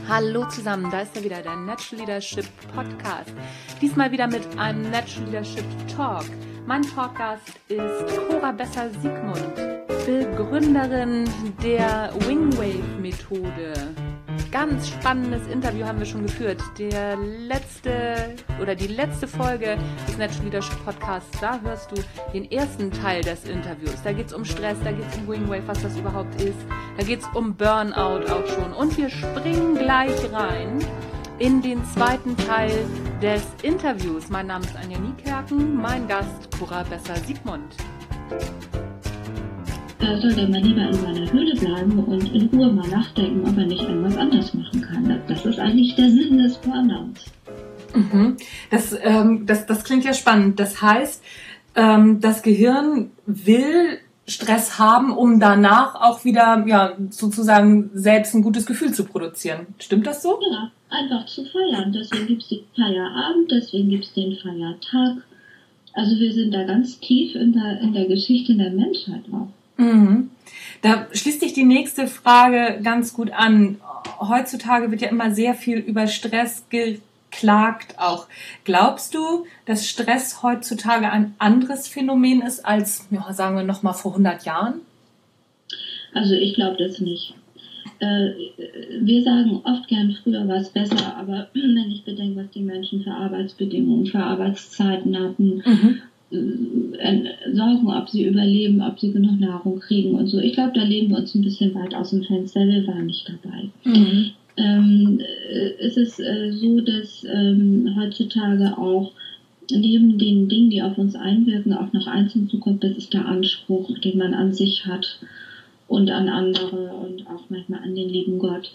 Hallo zusammen, da ist ja wieder der Natural Leadership Podcast. Diesmal wieder mit einem Natural Leadership Talk. Mein Talkgast ist Cora Besser-Siegmund, Begründerin der Wingwave-Methode. Ganz spannendes Interview haben wir schon geführt. Die letzte Folge des Natural Leadership Podcasts, da hörst du den ersten Teil des Interviews. Da geht es um Stress, da geht es um Wingwave, was das überhaupt ist. Da geht es um Burnout auch schon. Und wir springen gleich rein in den zweiten Teil des Interviews. Mein Name ist Anja Niekerken, mein Gast Cora Besser-Siegmund. Da soll der mal lieber in seiner Höhle bleiben und in Ruhe mal nachdenken, ob er nicht irgendwas anders machen kann. Das ist eigentlich der Sinn des Burnouts. Mhm. Das klingt ja spannend. Das heißt, das Gehirn will Stress haben, um danach auch wieder sozusagen selbst ein gutes Gefühl zu produzieren. Stimmt das so? Ja, einfach zu feiern. Deswegen gibt es den Feierabend, deswegen gibt es den Feiertag. Also wir sind da ganz tief in der Geschichte der Menschheit auch. Mhm. Da schließt sich die nächste Frage ganz gut an. Heutzutage wird ja immer sehr viel über Stress geklagt auch. Glaubst du, dass Stress heutzutage ein anderes Phänomen ist als, sagen wir noch mal vor 100 Jahren? Also ich glaube das nicht. Wir sagen oft gern, früher war es besser, aber wenn ich bedenke, was die Menschen für Arbeitsbedingungen, für Arbeitszeiten hatten, Sorgen, ob sie überleben, ob sie genug Nahrung kriegen und so. Ich glaube, da lehnen wir uns ein bisschen weit aus dem Fenster. Wir waren nicht dabei. Es ist so, dass heutzutage auch neben den Dingen, die auf uns einwirken, auch noch eins hinzukommt, das ist der Anspruch, den man an sich hat und an andere und auch manchmal an den lieben Gott.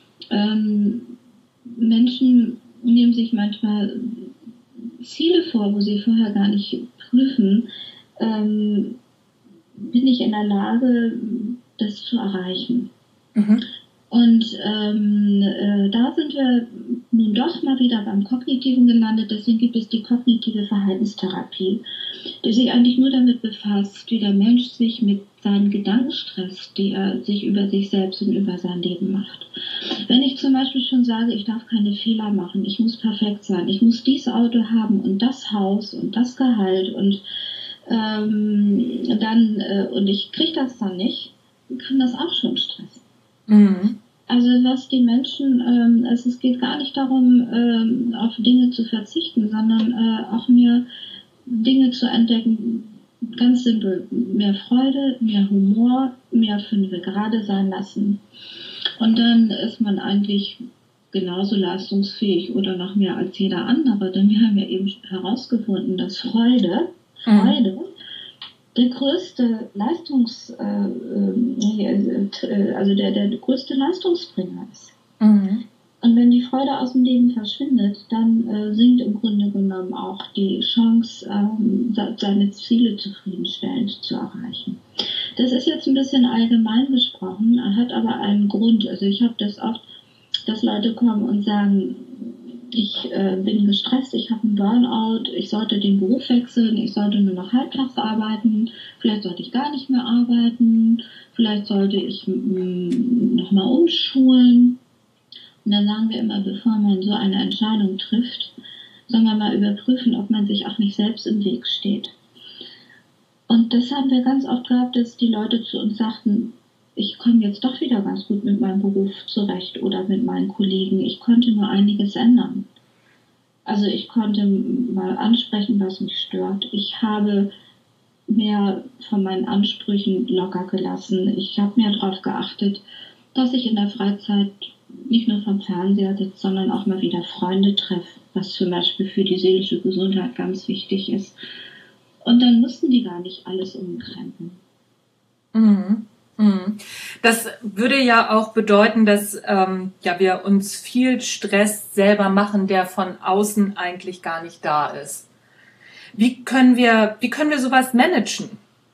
Menschen nehmen sich manchmal Ziele vor, wo sie vorher gar nicht prüfen, bin ich in der Lage, das zu erreichen. Und da sind wir nun doch mal wieder beim Kognitiven gelandet. Deswegen gibt es die kognitive Verhaltenstherapie, die sich eigentlich nur damit befasst, wie der Mensch sich mit seinen Gedanken stresst, die er sich über sich selbst und über sein Leben macht. Wenn ich zum Beispiel schon sage, ich darf keine Fehler machen, ich muss perfekt sein, ich muss dieses Auto haben und das Haus und das Gehalt und und ich kriege das dann nicht, kann das auch schon stressen. Also was die Menschen, es geht gar nicht darum, auf Dinge zu verzichten, sondern auch mir Dinge zu entdecken, ganz simpel, mehr Freude, mehr Humor, mehr Fünfe gerade sein lassen. Und dann ist man eigentlich genauso leistungsfähig oder noch mehr als jeder andere, denn wir haben ja eben herausgefunden, dass Freude der größte der größte Leistungsbringer ist. Und wenn die Freude aus dem Leben verschwindet, dann sinkt im Grunde genommen auch die Chance, seine Ziele zufriedenstellend zu erreichen. Das ist jetzt ein bisschen allgemein gesprochen, hat aber einen Grund. Also ich habe das oft, dass Leute kommen und sagen, ich bin gestresst, ich habe einen Burnout, ich sollte den Beruf wechseln, ich sollte nur noch halbtags arbeiten, vielleicht sollte ich gar nicht mehr arbeiten, vielleicht sollte ich nochmal umschulen. Und dann sagen wir immer, bevor man so eine Entscheidung trifft, soll man mal überprüfen, ob man sich auch nicht selbst im Weg steht. Und das haben wir ganz oft gehabt, dass die Leute zu uns sagten, ich komme jetzt doch wieder ganz gut mit meinem Beruf zurecht oder mit meinen Kollegen. Ich konnte nur einiges ändern. Also ich konnte mal ansprechen, was mich stört. Ich habe mehr von meinen Ansprüchen locker gelassen. Ich habe mehr darauf geachtet, dass ich in der Freizeit nicht nur vom Fernseher sitze, sondern auch mal wieder Freunde treffe, was zum Beispiel für die seelische Gesundheit ganz wichtig ist. Und dann mussten die gar nicht alles umkrempeln. Das würde ja auch bedeuten, dass wir uns viel Stress selber machen, der von außen eigentlich gar nicht da ist. Wie können wir sowas managen?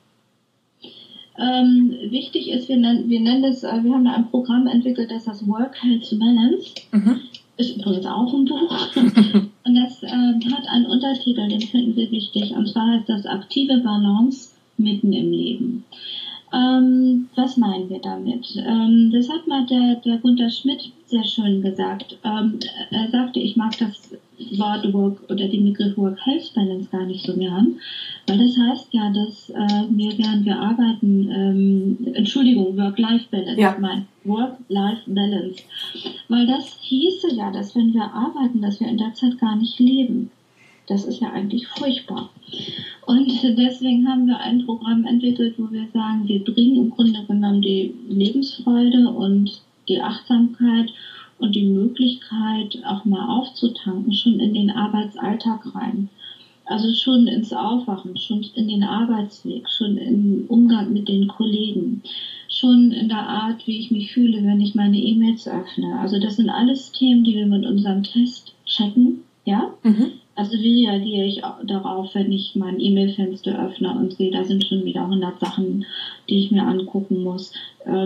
Wichtig ist, wir haben da ein Programm entwickelt, das heißt Work-Health Balance. Ist übrigens auch ein Buch. Und das hat einen Untertitel, den finden wir wichtig. Und zwar heißt das aktive Balance mitten im Leben. Was meinen wir damit? Das hat mal der Gunter Schmidt sehr schön gesagt. Er sagte, ich mag das Wort Work oder den Begriff Work-Life-Balance gar nicht so gern, weil das heißt ja, dass während wir arbeiten, Work-Life-Balance, Ja. mein Work-Life-Balance, weil das hieße ja, dass wenn wir arbeiten, dass wir in der Zeit gar nicht leben. Das ist ja eigentlich furchtbar. Und deswegen haben wir ein Programm entwickelt, wo wir sagen, wir bringen im Grunde genommen die Lebensfreude und die Achtsamkeit und die Möglichkeit, auch mal aufzutanken, schon in den Arbeitsalltag rein. Also schon ins Aufwachen, schon in den Arbeitsweg, schon im Umgang mit den Kollegen, schon in der Art, wie ich mich fühle, wenn ich meine E-Mails öffne. Also das sind alles Themen, die wir mit unserem Test checken, ja? Mhm. Also wie reagiere ich darauf, wenn ich mein E-Mail-Fenster öffne und sehe, da sind schon wieder 100 Sachen, die ich mir angucken muss.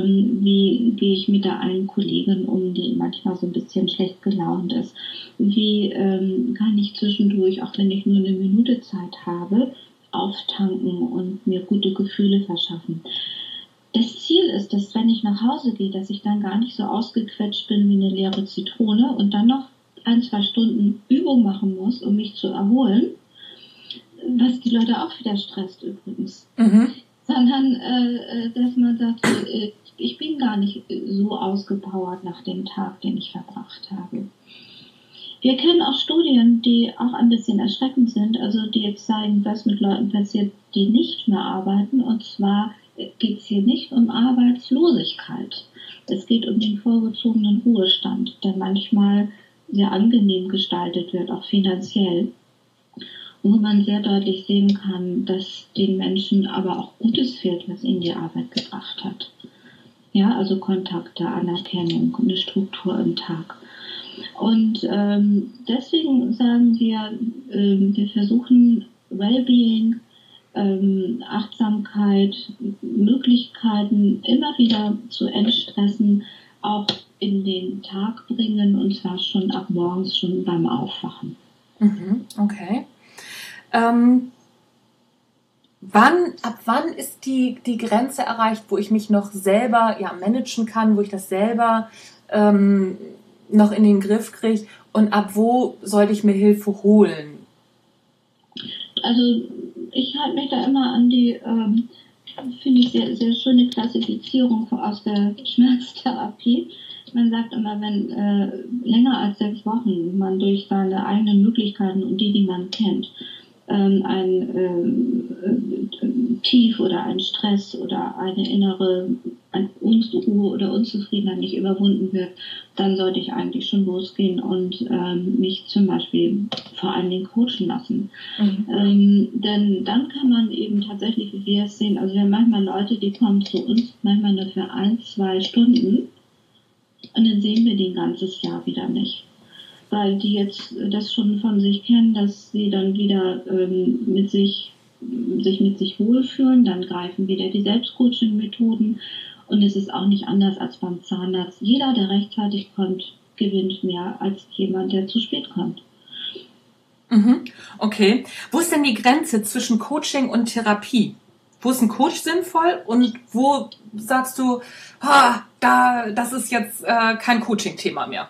Wie gehe ich mit der einen Kollegin um, die manchmal so ein bisschen schlecht gelaunt ist? Wie kann ich zwischendurch, auch wenn ich nur eine Minute Zeit habe, auftanken und mir gute Gefühle verschaffen? Das Ziel ist, dass wenn ich nach Hause gehe, dass ich dann gar nicht so ausgequetscht bin wie eine leere Zitrone und dann noch 1-2 Stunden Übung machen muss, um mich zu erholen, was die Leute auch wieder stresst übrigens. Mhm. Sondern, dass man sagt, ich bin gar nicht so ausgepowert nach dem Tag, den ich verbracht habe. Wir kennen auch Studien, die auch ein bisschen erschreckend sind, also die jetzt zeigen, was mit Leuten passiert, die nicht mehr arbeiten. Und zwar geht es hier nicht um Arbeitslosigkeit. Es geht um den vorgezogenen Ruhestand, der manchmal sehr angenehm gestaltet wird, auch finanziell. Und wo man sehr deutlich sehen kann, dass den Menschen aber auch Gutes fehlt, was ihnen die Arbeit gebracht hat. Ja, also Kontakte, Anerkennung, eine Struktur im Tag. Und deswegen sagen wir, wir versuchen Wellbeing, Achtsamkeit, Möglichkeiten immer wieder zu entstressen, auch in den Tag bringen, und zwar schon ab morgens, schon beim Aufwachen. Okay. Ab wann ist die Grenze erreicht, wo ich mich noch selber managen kann, wo ich das selber noch in den Griff kriege, und ab wo sollte ich mir Hilfe holen? Also ich halte mich da immer an die, finde ich, sehr, sehr schöne Klassifizierung aus der Schmerztherapie. Man sagt immer, wenn länger als 6 Wochen man durch seine eigenen Möglichkeiten und die man kennt, ein Tief oder ein Stress oder eine innere Unruhe oder Unzufriedenheit nicht überwunden wird, dann sollte ich eigentlich schon losgehen und mich zum Beispiel vor allen Dingen coachen lassen. Denn dann kann man eben tatsächlich, wie wir es sehen, also wir haben manchmal Leute, die kommen zu uns, manchmal nur für 1-2 Stunden, und dann sehen wir die ein ganzes Jahr wieder nicht. Weil die jetzt das schon von sich kennen, dass sie dann wieder sich mit sich wohlfühlen, dann greifen wieder die Selbstcoaching-Methoden, und es ist auch nicht anders als beim Zahnarzt. Jeder, der rechtzeitig kommt, gewinnt mehr als jemand, der zu spät kommt. Okay. Wo ist denn die Grenze zwischen Coaching und Therapie? Wo ist ein Coach sinnvoll und wo sagst du, das ist jetzt kein Coaching-Thema mehr?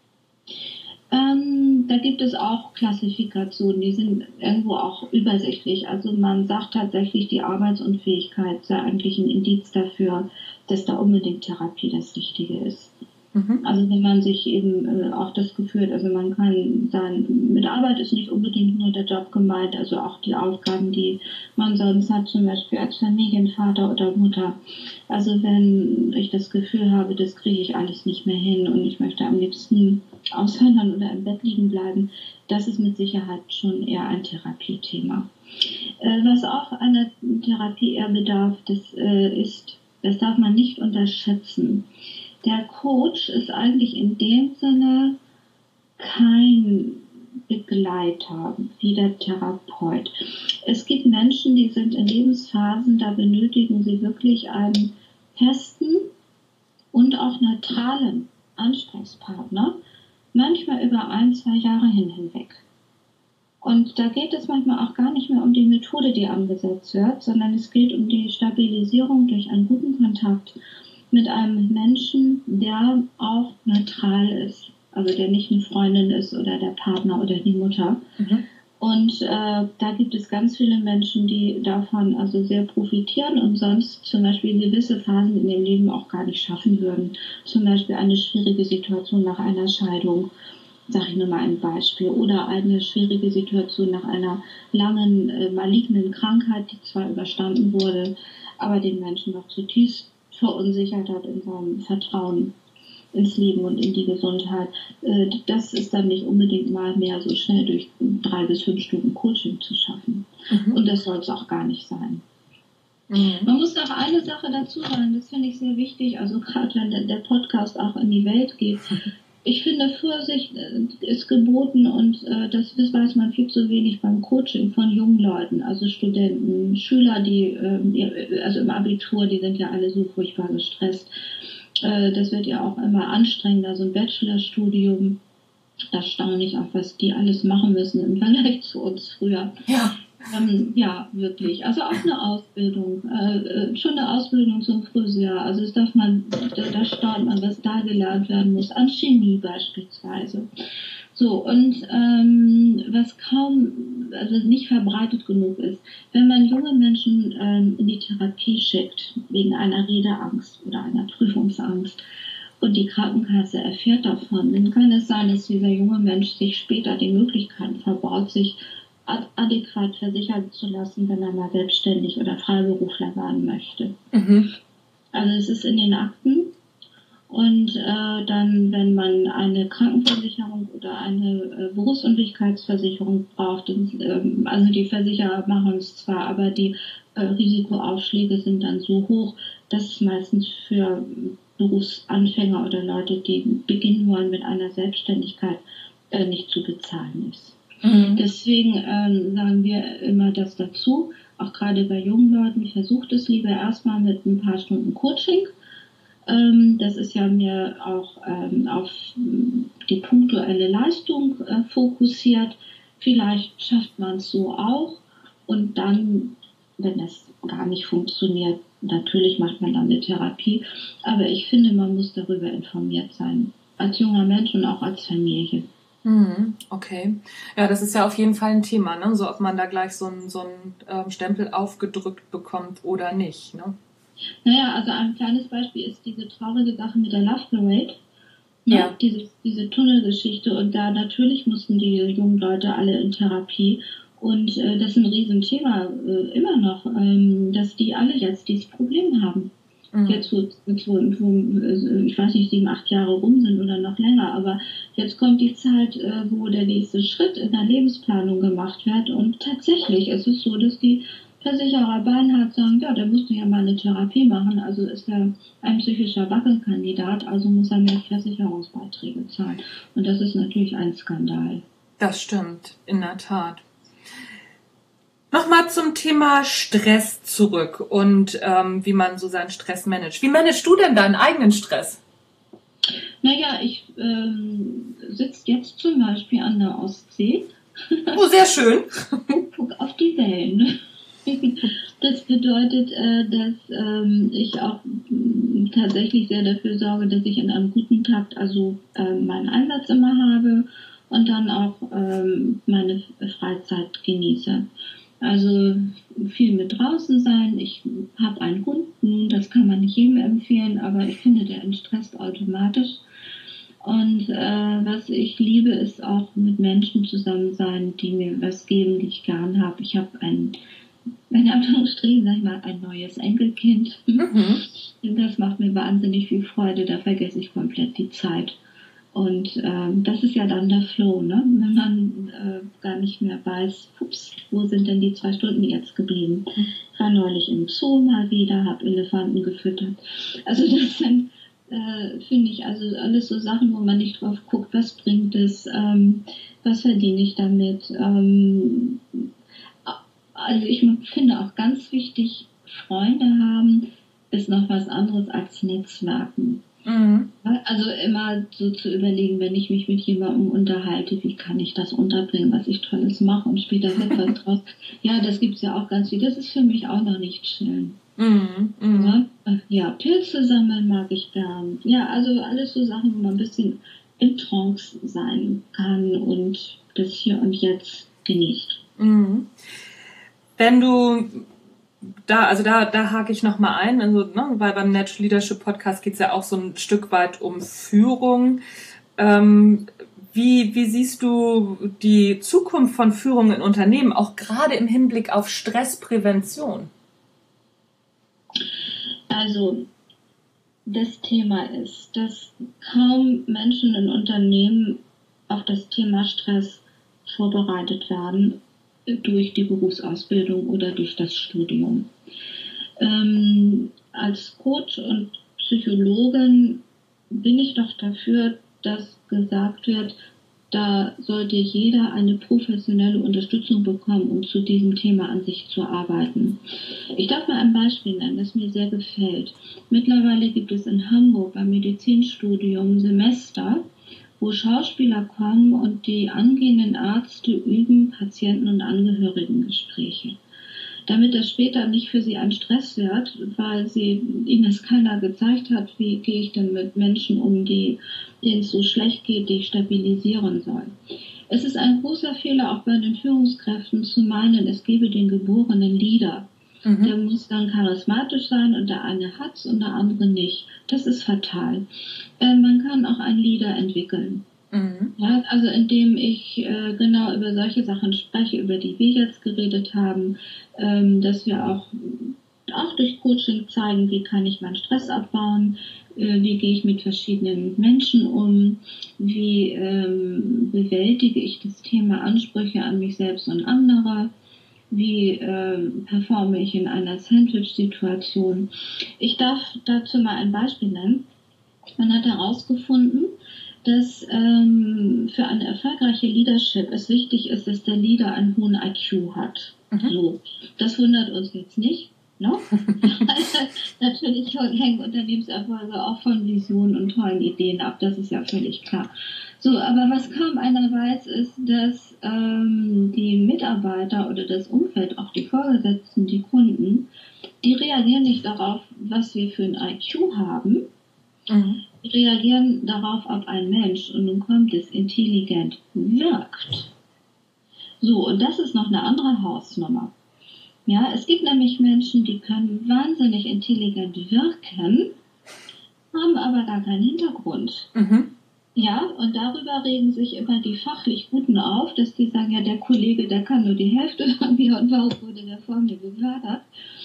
Da gibt es auch Klassifikationen, die sind irgendwo auch übersichtlich. Also man sagt tatsächlich, die Arbeitsunfähigkeit sei eigentlich ein Indiz dafür, dass da unbedingt Therapie das Richtige ist. Also wenn man sich eben auch das Gefühl hat, also man kann sagen, mit Arbeit ist nicht unbedingt nur der Job gemeint, also auch die Aufgaben, die man sonst hat, zum Beispiel als Familienvater oder Mutter. Also wenn ich das Gefühl habe, das kriege ich alles nicht mehr hin und ich möchte am liebsten aushören oder im Bett liegen bleiben, das ist mit Sicherheit schon eher ein Therapiethema. Was auch einer Therapie eher bedarf, das darf man nicht unterschätzen. Der Coach ist eigentlich in dem Sinne kein Begleiter wie der Therapeut. Es gibt Menschen, die sind in Lebensphasen, da benötigen sie wirklich einen festen und auch neutralen Ansprechpartner, manchmal über 1-2 Jahre hinweg. Und da geht es manchmal auch gar nicht mehr um die Methode, die angesetzt wird, sondern es geht um die Stabilisierung durch einen guten Kontakt mit einem Menschen, der auch neutral ist. Also der nicht eine Freundin ist oder der Partner oder die Mutter. Mhm. Und da gibt es ganz viele Menschen, die davon also sehr profitieren und sonst zum Beispiel gewisse Phasen in ihrem Leben auch gar nicht schaffen würden. Zum Beispiel eine schwierige Situation nach einer Scheidung, sage ich nur mal ein Beispiel, oder eine schwierige Situation nach einer langen malignen Krankheit, die zwar überstanden wurde, aber den Menschen noch zutiefst verunsichert hat in seinem Vertrauen ins Leben und in die Gesundheit. Das ist dann nicht unbedingt mal mehr so schnell durch 3 bis 5 Stunden Coaching zu schaffen. Mhm. Und das soll es auch gar nicht sein. Mhm. Man muss auch eine Sache dazu sagen, das finde ich sehr wichtig, also gerade wenn der Podcast auch in die Welt geht. Ich finde, Vorsicht ist geboten und das weiß man viel zu wenig beim Coaching von jungen Leuten, also Studenten, Schüler, die also im Abitur, die sind ja alle so furchtbar gestresst. Das wird ja auch immer anstrengender, so ein Bachelorstudium. Erstaunlich auch, was die alles machen müssen im Vergleich zu uns früher. Ja. Ja, wirklich. Also auch eine Ausbildung, schon eine Ausbildung zum Friseur. Also das darf man, da staunt man, was da gelernt werden muss, an Chemie beispielsweise. So, und was kaum, also nicht verbreitet genug ist, wenn man junge Menschen in die Therapie schickt, wegen einer Redeangst oder einer Prüfungsangst, und die Krankenkasse erfährt davon, dann kann es sein, dass dieser junge Mensch sich später die Möglichkeit verbaut, sich adäquat versichern zu lassen, wenn er mal selbstständig oder Freiberufler werden möchte. Mhm. Also es ist in den Akten und dann, wenn man eine Krankenversicherung oder eine Berufsunfähigkeitsversicherung braucht, also die Versicherer machen es zwar, aber die Risikoaufschläge sind dann so hoch, dass es meistens für Berufsanfänger oder Leute, die beginnen wollen mit einer Selbstständigkeit, nicht zu bezahlen ist. Mhm. Deswegen sagen wir immer das dazu, auch gerade bei jungen Leuten, versucht es lieber erstmal mit ein paar Stunden Coaching. Das ist ja mehr auch auf die punktuelle Leistung fokussiert. Vielleicht schafft man es so auch und dann, wenn das gar nicht funktioniert, natürlich macht man dann eine Therapie, aber ich finde, man muss darüber informiert sein, als junger Mensch und auch als Familie. Okay. Ja, das ist ja auf jeden Fall ein Thema, ne? So, ob man da gleich so einen Stempel aufgedrückt bekommt oder nicht, ne? Naja, also ein kleines Beispiel ist diese traurige Sache mit der Love Parade. Ja. Diese Tunnelgeschichte und da natürlich mussten die jungen Leute alle in Therapie und das ist ein Riesenthema immer noch, dass die alle jetzt dieses Problem haben. Jetzt, wo ich weiß nicht, 7, 8 Jahre rum sind oder noch länger, aber jetzt kommt die Zeit, wo der nächste Schritt in der Lebensplanung gemacht wird und tatsächlich ist es so, dass die Versicherer beinhart sagen, ja, der musste ja mal eine Therapie machen, also ist er ein psychischer Wackelkandidat, also muss er mehr Versicherungsbeiträge zahlen. Und das ist natürlich ein Skandal. Das stimmt, in der Tat. Nochmal zum Thema Stress zurück und wie man so seinen Stress managt. Wie managst du denn deinen eigenen Stress? Naja, ich sitze jetzt zum Beispiel an der Ostsee. Oh, sehr schön. Und guck auf die Wellen. Das bedeutet, dass ich auch tatsächlich sehr dafür sorge, dass ich in einem guten Takt also meinen Einsatz immer habe und dann auch meine Freizeit genieße. Also viel mit draußen sein. Ich habe einen Hund, das kann man nicht jedem empfehlen, aber ich finde, der entstresst automatisch. Und was ich liebe, ist auch mit Menschen zusammen sein, die mir was geben, die ich gern habe. Ich habe in Anführungsstrichen, sag ich mal, ein neues Enkelkind. Mhm. Das macht mir wahnsinnig viel Freude, da vergesse ich komplett die Zeit. Und das ist ja dann der Flow, ne? Wenn man gar nicht mehr weiß, ups, wo sind denn die 2 Stunden jetzt geblieben? Ich war neulich im Zoo mal wieder, habe Elefanten gefüttert. Also das sind, finde ich, also alles so Sachen, wo man nicht drauf guckt, was bringt es, was verdiene ich damit. Also ich finde auch ganz wichtig, Freunde haben ist noch was anderes als Netzwerken. Also immer so zu überlegen, wenn ich mich mit jemandem unterhalte, wie kann ich das unterbringen, was ich Tolles mache und später wird was draus. Ja, das gibt's ja auch ganz viel. Das ist für mich auch noch nicht schön. Ja, Pilze sammeln mag ich gern. Ja, also alles so Sachen, wo man ein bisschen in Trance sein kann und das Hier und Jetzt genießt. Wenn du da hake ich nochmal ein, also, weil beim Natural Leadership Podcast geht es ja auch so ein Stück weit um Führung. Wie siehst du die Zukunft von Führung in Unternehmen, auch gerade im Hinblick auf Stressprävention? Also, das Thema ist, dass kaum Menschen in Unternehmen auf das Thema Stress vorbereitet werden durch die Berufsausbildung oder durch das Studium. Als Coach und Psychologin bin ich doch dafür, dass gesagt wird, da sollte jeder eine professionelle Unterstützung bekommen, um zu diesem Thema an sich zu arbeiten. Ich darf mal ein Beispiel nennen, das mir sehr gefällt. Mittlerweile gibt es in Hamburg beim Medizinstudium Semester, wo Schauspieler kommen und die angehenden Ärzte üben Patienten- und Angehörigengespräche. Damit das später nicht für sie ein Stress wird, weil ihnen es keiner gezeigt hat, wie gehe ich denn mit Menschen um, denen es so schlecht geht, die ich stabilisieren soll. Es ist ein großer Fehler auch bei den Führungskräften zu meinen, es gebe den geborenen Leader. Der muss dann charismatisch sein und der eine hat's und der andere nicht. Das ist fatal. Man kann auch einen Leader entwickeln. Ja, also indem ich genau über solche Sachen spreche, über die wir jetzt geredet haben, dass wir auch durch Coaching zeigen, wie kann ich meinen Stress abbauen, wie gehe ich mit verschiedenen Menschen um, wie bewältige ich das Thema Ansprüche an mich selbst und andere, wie performe ich in einer Sandwich-Situation. Ich darf dazu mal ein Beispiel nennen. Man hat herausgefunden, dass für eine erfolgreiche Leadership es wichtig ist, dass der Leader einen hohen IQ hat. So, das wundert uns jetzt nicht. No? Natürlich hängen Unternehmenserfolge auch von Visionen und tollen Ideen ab, das ist ja völlig klar. So, aber was kaum einer weiß, ist, dass die Mitarbeiter oder das Umfeld, auch die Vorgesetzten, die Kunden, die reagieren nicht darauf, was wir für ein IQ haben, die reagieren darauf, ob ein Mensch, und nun kommt es, intelligent wirkt. So, und das ist noch eine andere Hausnummer. Ja, es gibt nämlich Menschen, die können wahnsinnig intelligent wirken, haben aber gar keinen Hintergrund. Ja, und darüber regen sich immer die fachlich Guten auf, dass die sagen, ja, der Kollege, der kann nur die Hälfte von mir und warum wurde der vor mir befördert?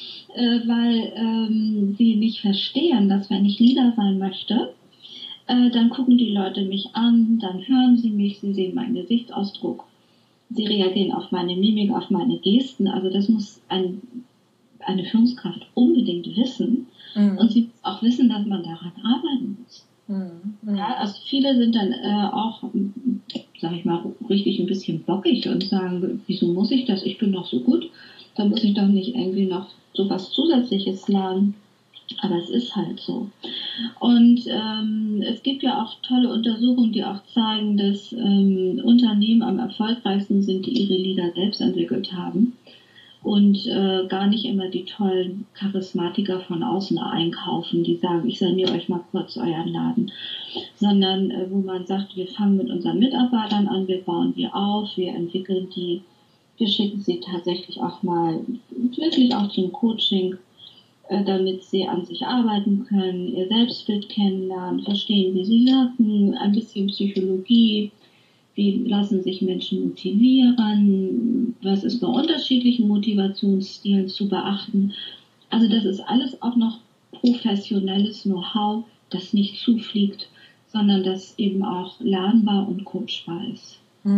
Weil sie nicht verstehen, dass wenn ich Leader sein möchte, dann gucken die Leute mich an, dann hören sie mich, sie sehen meinen Gesichtsausdruck, sie reagieren auf meine Mimik, auf meine Gesten. Also das muss eine Führungskraft unbedingt wissen. Und sie muss auch wissen, dass man daran arbeiten muss. Ja, also viele sind dann auch, sag ich mal, richtig ein bisschen bockig und sagen, wieso muss ich das? Ich bin doch so gut. Da muss ich doch nicht irgendwie noch so was Zusätzliches lernen. Aber es ist halt so. Und es gibt ja auch tolle Untersuchungen, die auch zeigen, dass Unternehmen am erfolgreichsten sind, die ihre Leader selbst entwickelt haben und gar nicht immer die tollen Charismatiker von außen einkaufen, die sagen, ich saniere euch mal kurz euren Laden, sondern wo man sagt, wir fangen mit unseren Mitarbeitern an, wir bauen die auf, wir entwickeln die, wir schicken sie tatsächlich auch mal wirklich auch zum Coaching, damit sie an sich arbeiten können, ihr Selbstbild kennenlernen, verstehen, wie sie wirken, ein bisschen Psychologie, wie lassen sich Menschen motivieren, was ist bei unterschiedlichen Motivationsstilen zu beachten. Also das ist alles auch noch professionelles Know-how, das nicht zufliegt, sondern das eben auch lernbar und coachbar ist.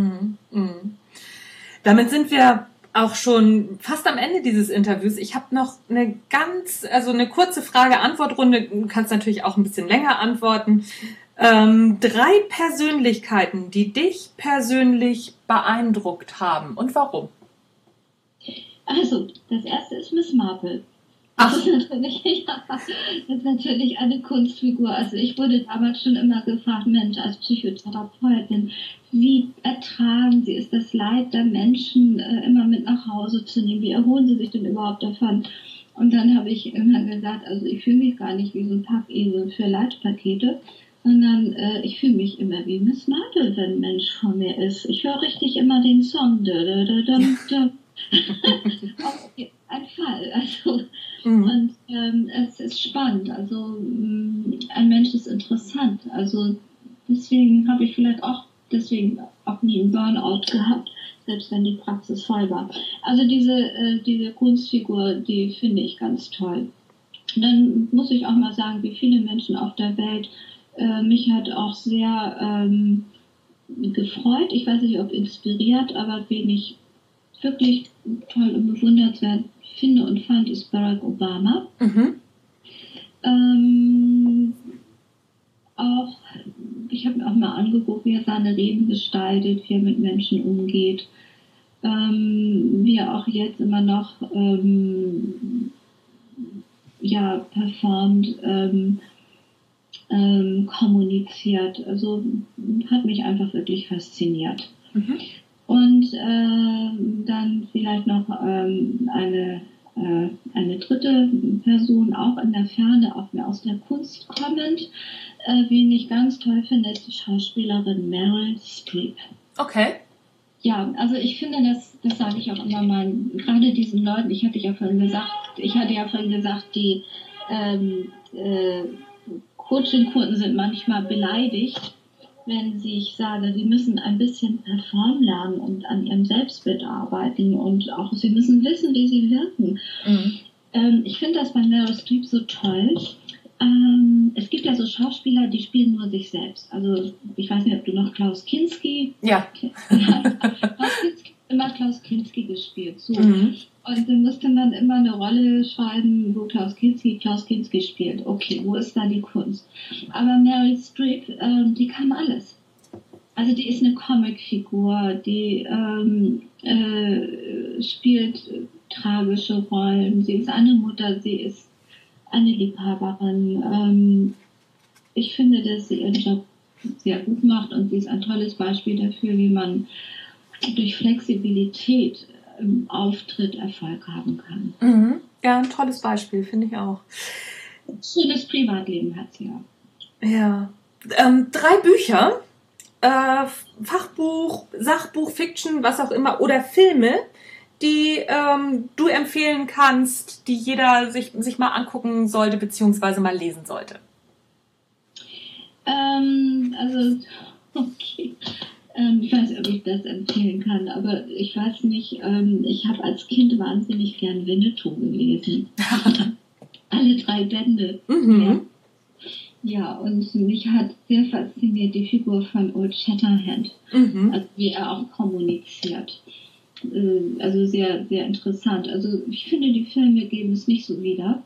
Damit sind wir auch schon fast am Ende dieses Interviews. Ich habe noch eine kurze Frage-Antwort-Runde. Du kannst natürlich auch ein bisschen länger antworten. 3 Persönlichkeiten, die dich persönlich beeindruckt haben und warum? Also, das erste ist Miss Marple. Das ist natürlich eine Kunstfigur. Also ich wurde damals schon immer gefragt, Mensch, als Psychotherapeutin, wie ertragen Sie es, das Leid der Menschen immer mit nach Hause zu nehmen? Wie erholen Sie sich denn überhaupt davon? Und dann habe ich immer gesagt, also ich fühle mich gar nicht wie so ein Packesel für Leitpakete, sondern ich fühle mich immer wie Miss Marple, wenn ein Mensch vor mir ist. Ich höre richtig immer den Song. Ein Fall. Also, und es ist spannend. Also ein Mensch ist interessant. Also deswegen habe ich vielleicht auch nie einen Burnout gehabt, selbst wenn die Praxis voll war. Also diese Kunstfigur, die finde ich ganz toll. Und dann muss ich auch mal sagen, wie viele Menschen auf der Welt mich hat auch sehr gefreut. Ich weiß nicht, ob inspiriert, aber wen ich wirklich toll und bewundernswert finde und fand, ist Barack Obama. Ich habe mir auch mal angeguckt, wie er seine Reden gestaltet, wie er mit Menschen umgeht, wie er auch jetzt immer noch performt, kommuniziert. Also hat mich einfach wirklich fasziniert. Und dann vielleicht noch eine dritte Person, auch in der Ferne, auch mehr aus der Kunst kommend, wen ich ganz toll finde, ist die Schauspielerin Meryl Streep. Okay. Ja, also ich finde, das sage ich auch immer mal, gerade diesen Leuten, ich hatte ja vorhin gesagt, die Coaching-Kunden sind manchmal beleidigt, wenn ich sage, sie müssen ein bisschen performen lernen und an ihrem Selbstbild arbeiten und auch sie müssen wissen, wie sie wirken. Ich finde das bei Meryl Streep so toll. Es gibt ja so Schauspieler, die spielen nur sich selbst. Also ich weiß nicht, ob du noch Klaus Kinski... Ja. Klaus Kinski gespielt. So. Und dann musste man immer eine Rolle schreiben, wo Klaus Kinski spielt. Okay, wo ist da die Kunst? Aber Meryl Streep, die kann alles. Also die ist eine Comicfigur, die spielt tragische Rollen. Sie ist eine Mutter, sie ist eine Liebhaberin. Ich finde, dass sie ihren Job sehr gut macht und sie ist ein tolles Beispiel dafür, wie man durch Flexibilität im Auftritt Erfolg haben kann. Ja, ein tolles Beispiel, finde ich auch. Schönes Privatleben hat sie auch. Ja. 3 Bücher, Fachbuch, Sachbuch, Fiction, was auch immer, oder Filme, die du empfehlen kannst, die jeder sich mal angucken sollte, beziehungsweise mal lesen sollte. Okay. Ich weiß nicht, ob ich das empfehlen kann, aber ich weiß nicht, ich habe als Kind wahnsinnig gern Winnetou gelesen. Alle 3 Bände. Ja, und mich hat sehr fasziniert die Figur von Old Shatterhand, also wie er auch kommuniziert. Also sehr, sehr interessant. Also ich finde, die Filme geben es nicht so wieder,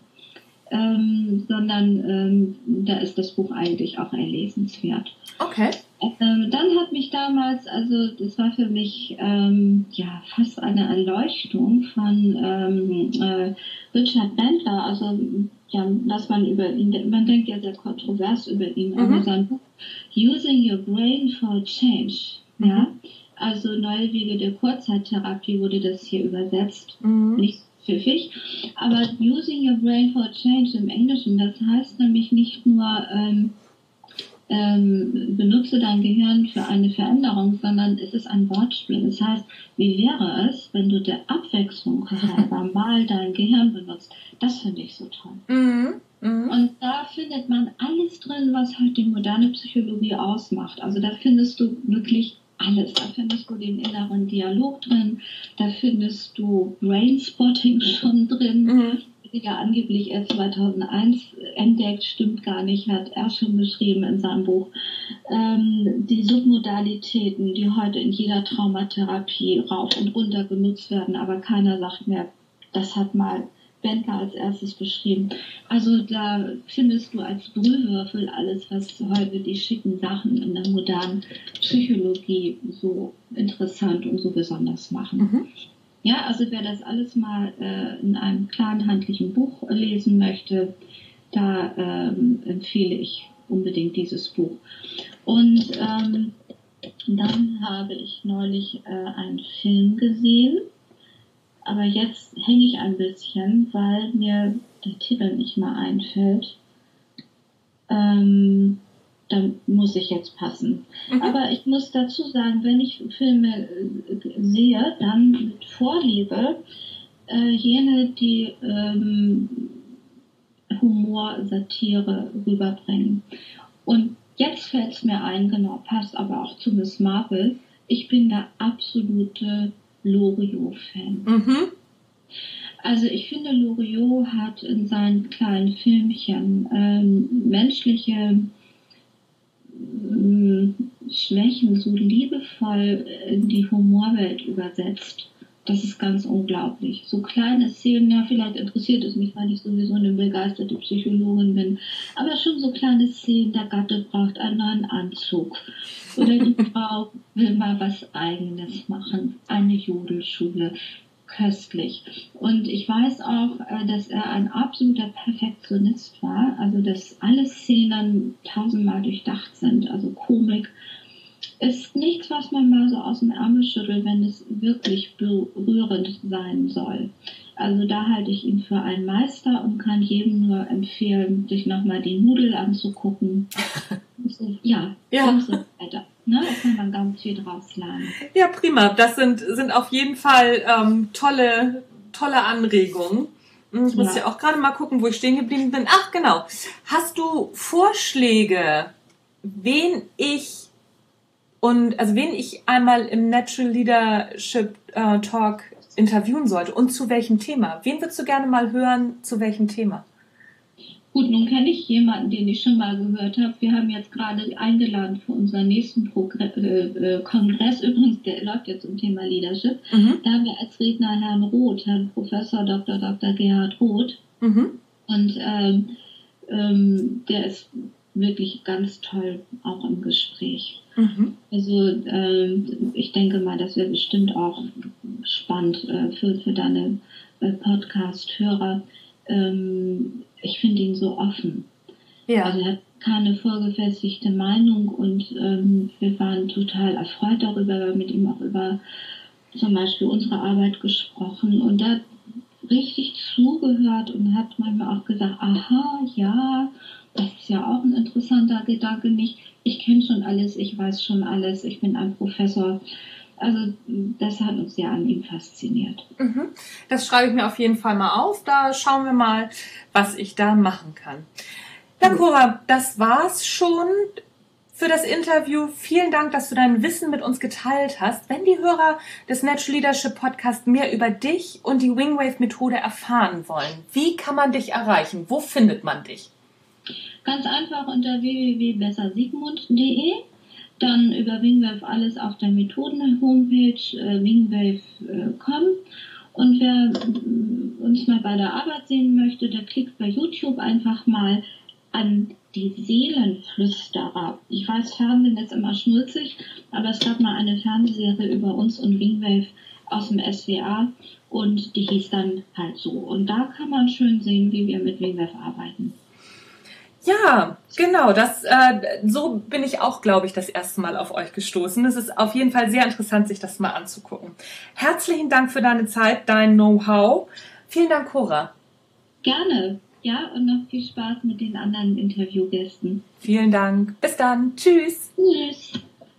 sondern da ist das Buch eigentlich auch erlesenswert. Okay. Dann hat mich damals, also das war für mich fast eine Erleuchtung von Richard Bandler, also was man über ihn, man denkt ja sehr kontrovers über ihn, aber sein Buch Using Your Brain for Change, also Neue Wege der Kurzzeittherapie wurde das hier übersetzt, nicht pfiffig, aber Using Your Brain for Change im Englischen, das heißt nämlich nicht nur benutze dein Gehirn für eine Veränderung, sondern es ist ein Wortspiel. Das heißt, wie wäre es, wenn du der Abwechslung halber mal dein Gehirn benutzt? Das finde ich so toll. Und da findet man alles drin, was halt die moderne Psychologie ausmacht. Also da findest du wirklich alles. Da findest du den inneren Dialog drin, da findest du Brainspotting schon drin, ja angeblich erst 2001 entdeckt, stimmt gar nicht, hat er schon beschrieben in seinem Buch. Die Submodalitäten, die heute in jeder Traumatherapie rauf und runter genutzt werden, aber keiner sagt mehr, das hat mal Bentler als erstes beschrieben. Also da findest du als Brühwürfel alles, was heute die schicken Sachen in der modernen Psychologie so interessant und so besonders machen. Ja, also wer das alles mal in einem kleinen handlichen Buch lesen möchte, da empfehle ich unbedingt dieses Buch. Und dann habe ich neulich einen Film gesehen, aber jetzt hänge ich ein bisschen, weil mir der Titel nicht mal einfällt. Dann muss ich jetzt passen. Aber ich muss dazu sagen, wenn ich Filme sehe, dann mit Vorliebe jene, die Humor, Satire rüberbringen. Und jetzt fällt es mir ein, genau, passt aber auch zu Miss Marple. Ich bin der absolute Loriot-Fan. Also ich finde, Loriot hat in seinen kleinen Filmchen menschliche Schwächen so liebevoll in die Humorwelt übersetzt. Das ist ganz unglaublich. So kleine Szenen, ja, vielleicht interessiert es mich, weil ich sowieso eine begeisterte Psychologin bin, aber schon so kleine Szenen, der Gatte braucht einen neuen Anzug. Oder die Frau will mal was Eigenes machen. Eine Jodelschule. Köstlich. Und ich weiß auch, dass er ein absoluter Perfektionist war, also dass alle Szenen tausendmal durchdacht sind, also Komik ist nichts, was man mal so aus dem Ärmel schüttelt, wenn es wirklich berührend sein soll. Also da halte ich ihn für einen Meister und kann jedem nur empfehlen, sich nochmal die Nudel anzugucken. Ja. So weiter. Ne? Da kann man ganz viel draus lernen. Ja, prima. Das sind auf jeden Fall tolle Anregungen. Ich muss ja auch gerade mal gucken, wo ich stehen geblieben bin. Ach, genau. Hast du Vorschläge, wen ich einmal im Natural Leadership Talk interviewen sollte und zu welchem Thema? Wen würdest du gerne mal hören, zu welchem Thema? Gut, nun kenne ich jemanden, den ich schon mal gehört habe. Wir haben jetzt gerade eingeladen für unseren nächsten Kongress. Übrigens, der läuft jetzt zum Thema Leadership. Da haben wir als Redner Herrn Roth, Herrn Professor Dr. Gerhard Roth. Und der ist wirklich ganz toll auch im Gespräch. Also ich denke mal, das wäre bestimmt auch spannend für deine Podcast-Hörer. Ich finde ihn so offen. Ja. Also er hat keine vorgefestigte Meinung und wir waren total erfreut darüber, wir haben mit ihm auch über zum Beispiel unsere Arbeit gesprochen und er hat richtig zugehört und hat manchmal auch gesagt, aha, ja, das ist ja auch ein interessanter Gedanke, nicht, ich kenne schon alles, ich weiß schon alles, ich bin ein Professor. Also das hat uns ja an ihm fasziniert. Das schreibe ich mir auf jeden Fall mal auf. Da schauen wir mal, was ich da machen kann. Ja, Cora, das war's schon für das Interview. Vielen Dank, dass du dein Wissen mit uns geteilt hast. Wenn die Hörer des Natural Leadership Podcast mehr über dich und die Wingwave-Methode erfahren wollen, wie kann man dich erreichen? Wo findet man dich? Ganz einfach unter www.bessersiegmund.de. Dann über Wingwave alles auf der Methoden-Homepage wingwave.com. Und wer uns mal bei der Arbeit sehen möchte, der klickt bei YouTube einfach mal an die Seelenflüsterer. Ich weiß, Fernsehen ist immer schnulzig, aber es gab mal eine Fernsehserie über uns und Wingwave aus dem SWA und die hieß dann halt so. Und da kann man schön sehen, wie wir mit Wingwave arbeiten. Ja, genau. So bin ich auch, glaube ich, das erste Mal auf euch gestoßen. Es ist auf jeden Fall sehr interessant, sich das mal anzugucken. Herzlichen Dank für deine Zeit, dein Know-how. Vielen Dank, Cora. Gerne. Ja, und noch viel Spaß mit den anderen Interviewgästen. Vielen Dank. Bis dann. Tschüss. Tschüss.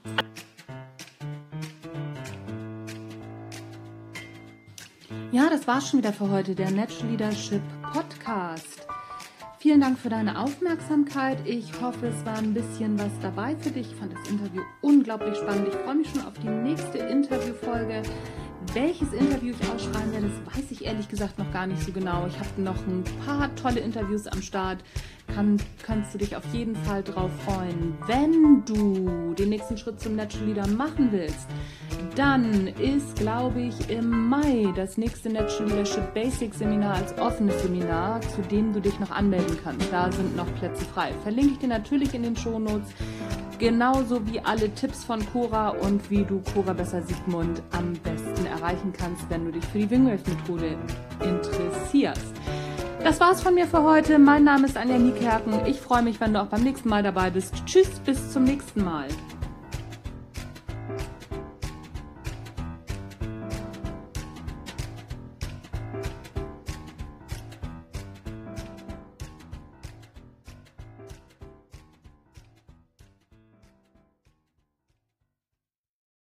Ja, das war's schon wieder für heute, der Natural Leadership Podcast. Vielen Dank für deine Aufmerksamkeit. Ich hoffe, es war ein bisschen was dabei für dich. Ich fand das Interview unglaublich spannend. Ich freue mich schon auf die nächste Interviewfolge. Welches Interview ich ausschreiben werde, das weiß ich ehrlich gesagt noch gar nicht so genau. Ich habe noch ein paar tolle Interviews am Start. Kannst du dich auf jeden Fall drauf freuen. Wenn du den nächsten Schritt zum Natural Leader machen willst, dann ist, glaube ich, im Mai das nächste Natural Leadership Basics Seminar als offenes Seminar, zu dem du dich noch anmelden kannst. Da sind noch Plätze frei. Verlinke ich dir natürlich in den Shownotes. Genauso wie alle Tipps von Cora und wie du Cora Besser-Siegmund am besten erreichen kannst, wenn du dich für die Wingwave-Methode interessierst. Das war's von mir für heute. Mein Name ist Anja Niekerken. Ich freue mich, wenn du auch beim nächsten Mal dabei bist. Tschüss, bis zum nächsten Mal.